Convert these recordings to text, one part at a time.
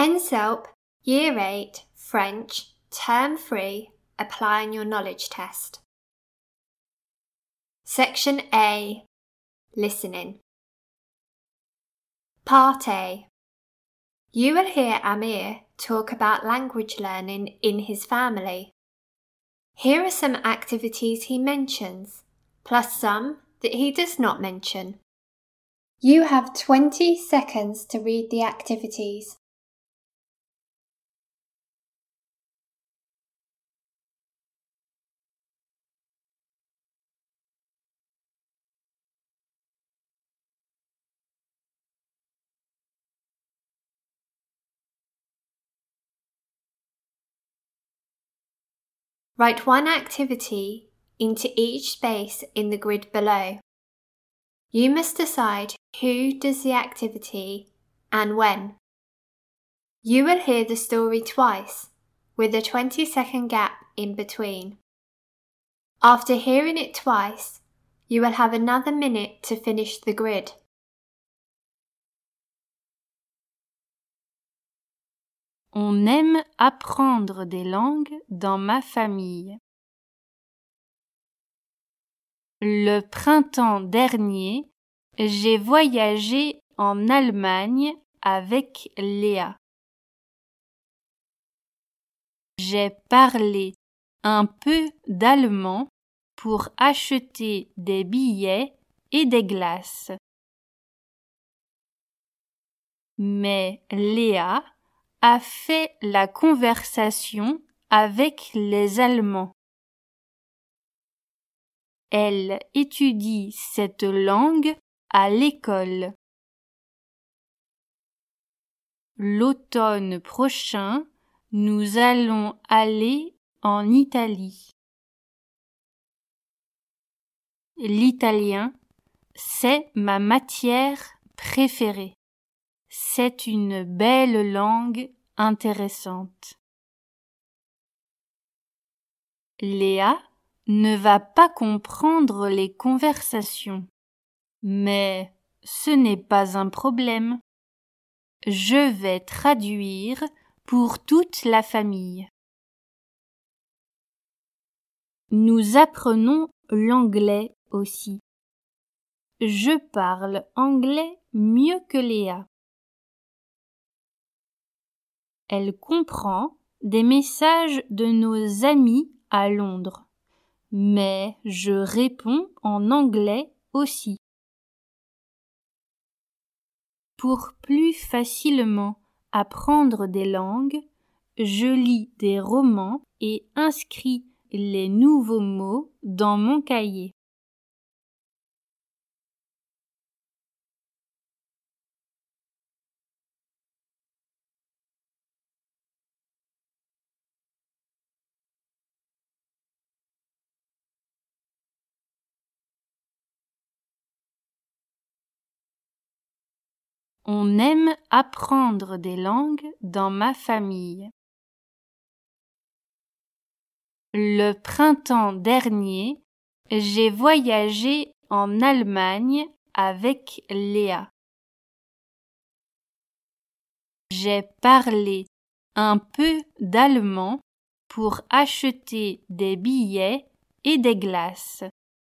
NSELP Year 8 French Term 3 Applying Your Knowledge Test. Section A. Listening. Part A. You will hear Amir talk about language learning in his family. Here are some activities he mentions, plus some that he does not mention. You have 20 seconds to read the activities. Write one activity into each space in the grid below. You must decide who does the activity and when. You will hear the story twice, with a 20-second gap in between. After hearing it twice, you will have another minute to finish the grid. On aime apprendre des langues dans ma famille. Le printemps dernier, j'ai voyagé en Allemagne avec Léa. J'ai parlé un peu d'allemand pour acheter des billets et des glaces. Mais Léa a fait la conversation avec les Allemands. Elle étudie cette langue à l'école. L'automne prochain, nous allons aller en Italie. L'italien, c'est ma matière préférée. C'est une belle langue intéressante. Léa ne va pas comprendre les conversations, mais ce n'est pas un problème. Je vais traduire pour toute la famille. Nous apprenons l'anglais aussi. Je parle anglais mieux que Léa. Elle comprend des messages de nos amis à Londres, mais je réponds en anglais aussi. Pour plus facilement apprendre des langues, je lis des romans et inscris les nouveaux mots dans mon cahier. On aime apprendre des langues dans ma famille. Le printemps dernier, j'ai voyagé en Allemagne avec Léa. J'ai parlé un peu d'allemand pour acheter des billets et des glaces.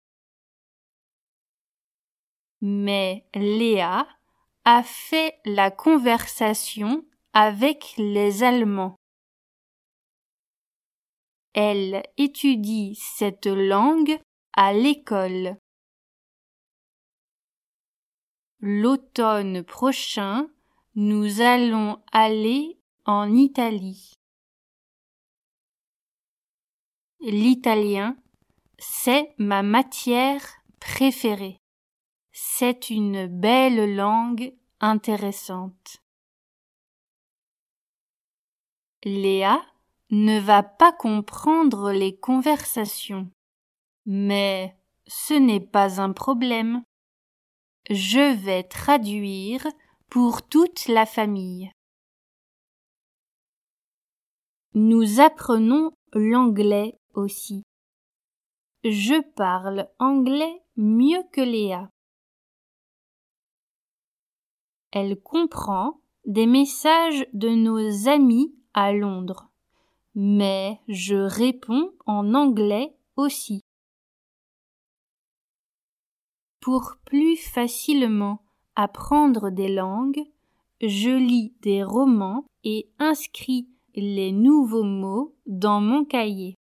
Mais Léa a fait la conversation avec les Allemands. Elle étudie cette langue à l'école. L'automne prochain, nous allons aller en Italie. L'italien, c'est ma matière préférée. C'est une belle langue intéressante. Léa ne va pas comprendre les conversations, mais ce n'est pas un problème. Je vais traduire pour toute la famille. Nous apprenons l'anglais aussi. Je parle anglais mieux que Léa. Elle comprend des messages de nos amis à Londres, mais je réponds en anglais aussi. Pour plus facilement apprendre des langues, je lis des romans et inscris les nouveaux mots dans mon cahier.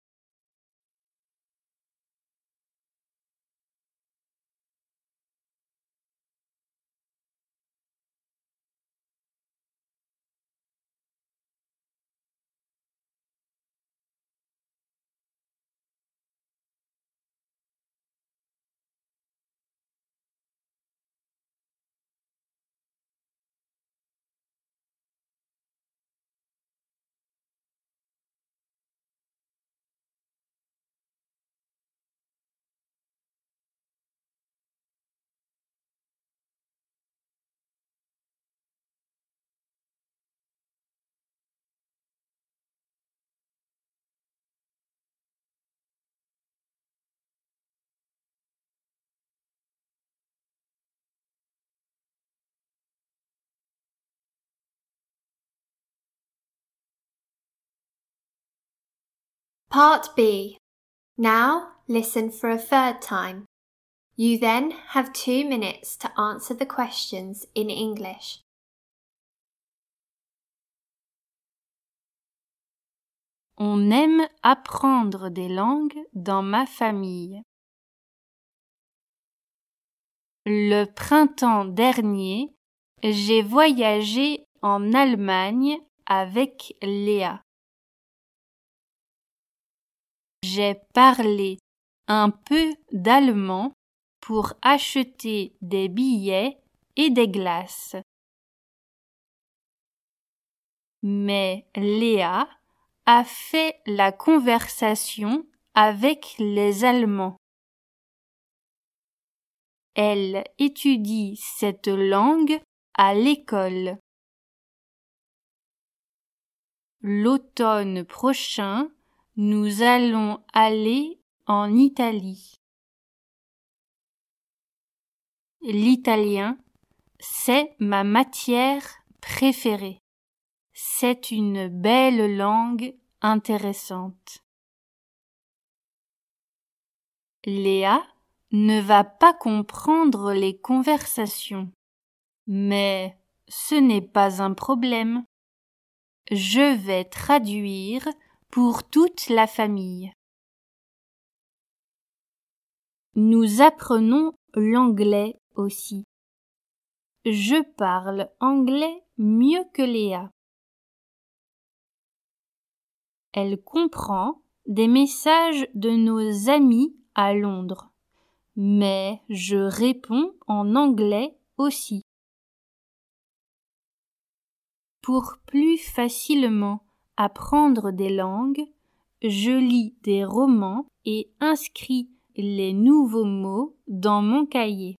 Part B. Now listen for a third time. You then have 2 minutes to answer the questions in English. On aime apprendre des langues dans ma famille. Le printemps dernier, j'ai voyagé en Allemagne avec Léa. J'ai parlé un peu d'allemand pour acheter des billets et des glaces. Mais Léa a fait la conversation avec les Allemands. Elle étudie cette langue à l'école. L'automne prochain, nous allons aller en Italie. L'italien, c'est ma matière préférée. C'est une belle langue intéressante. Léa ne va pas comprendre les conversations, mais ce n'est pas un problème. Je vais traduire pour toute la famille. Nous apprenons l'anglais aussi. Je parle anglais mieux que Léa. Elle comprend des messages de nos amis à Londres, mais je réponds en anglais aussi. Pour plus facilement apprendre des langues, je lis des romans et inscris les nouveaux mots dans mon cahier.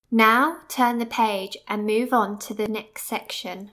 Now turn the page and move on to the next section.